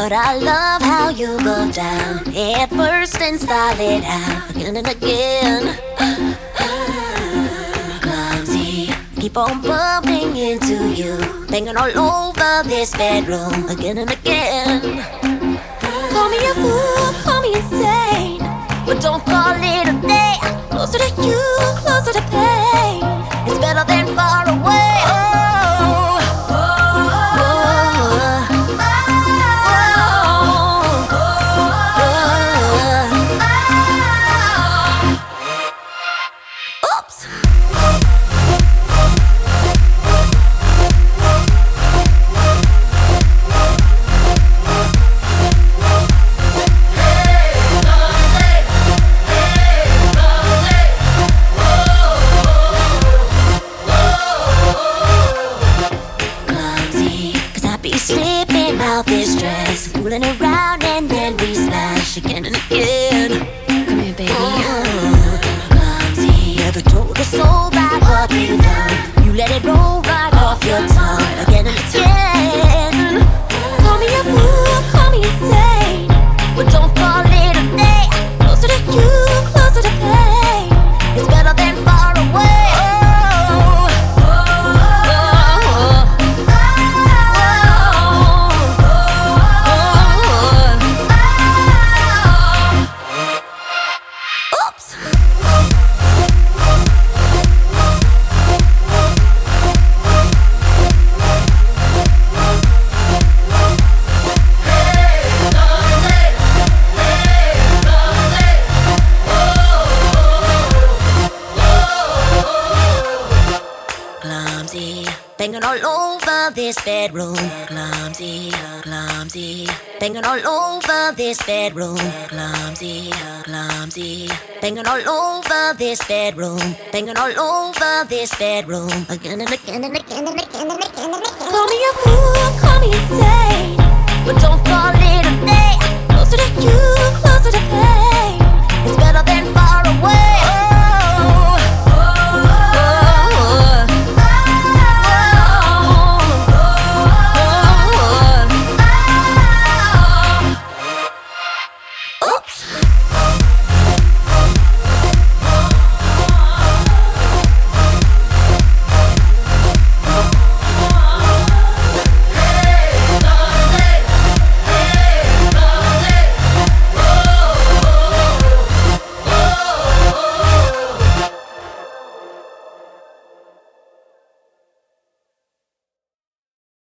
But I love how you go down head first and style it out again and again. Clumsy, keep on bumping into you, banging all over this bedroom again and again. Call me a fool, call me insane, but don't call it a day. Closer to you, closer to pain. It's better than far away. Slipping out this dress, fooling around, and then we smash again and again. Come here, baby. Clumsy, never told a soul about what we've done. You let it roll right off your tongue again and again. Call me a fool, call me insane, but don't call it a day. Closer to you, closer to pain. It's better than far away. Clumsy, banging all over this bedroom. Clumsy, clumsy, banging all over this bedroom. Clumsy, clumsy, banging all over this bedroom. Banging all over this bedroom again and again and again and again and again and again. Call me a fool, call me insane, but don't call it a day. Closer to you, closer to pain.